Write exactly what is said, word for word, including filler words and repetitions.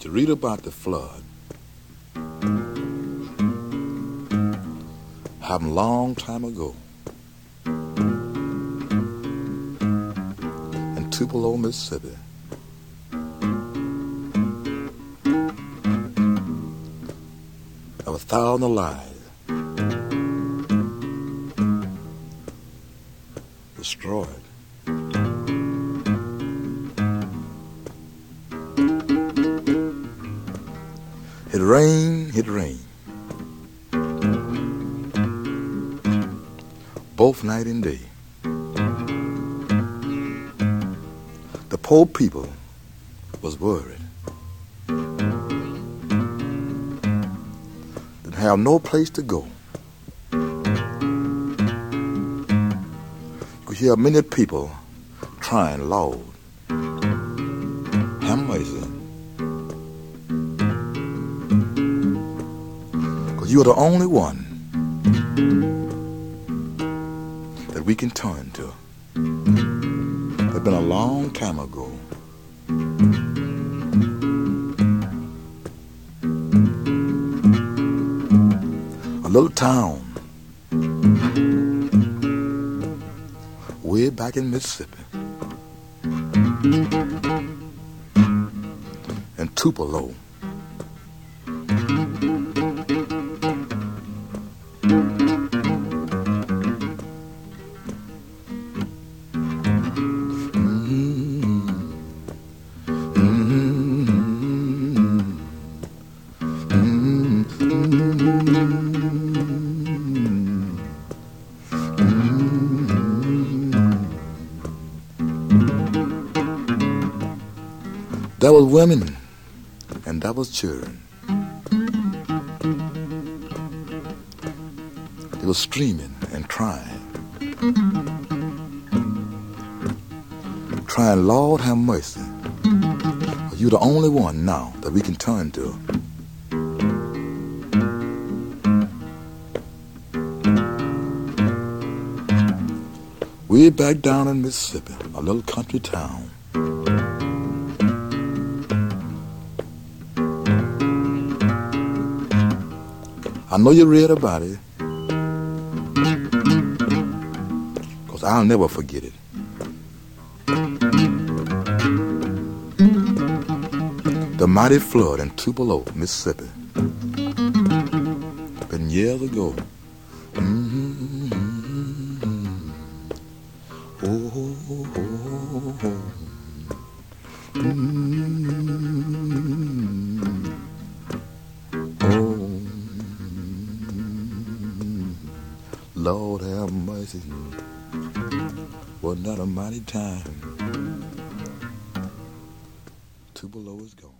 to read about the flood. Happened a long time ago in Tupelo, Mississippi. There were a thousand lives destroyed. It rained, it rained, both night and day. The poor people was worried. Didn't have no place to go. You could hear many people crying loud. Have mercy. You are the only one that we can turn to. It's been a long time ago. A little town way back in Mississippi, in Tupelo. There was women and there was children. They were screaming and crying, crying, Lord have mercy. You're the only one now that we can turn to. Way back down in Mississippi, a little country town. I know you read about it, because I'll never forget it. The mighty flood in Tupelo, Mississippi. Been years ago. Mm-hmm. Oh, oh, oh, oh. Mm-hmm. Oh. Lord have mercy. Wasn't that a mighty time? Tupelo is gone.